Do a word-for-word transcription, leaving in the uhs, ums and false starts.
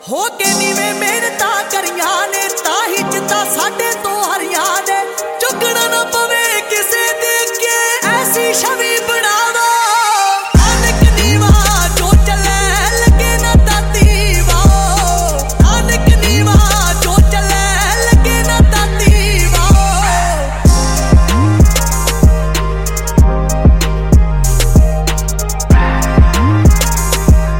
ਹੋ ਕੇ ਨੀਵੇਂ ਮਿਹਨਤਾਂ ਕਰੀਆਂ ਨੇ ਤਾਂ ਹੀ ਜਿੱਦਾਂ ਸਾਡੇ ਤੋਂ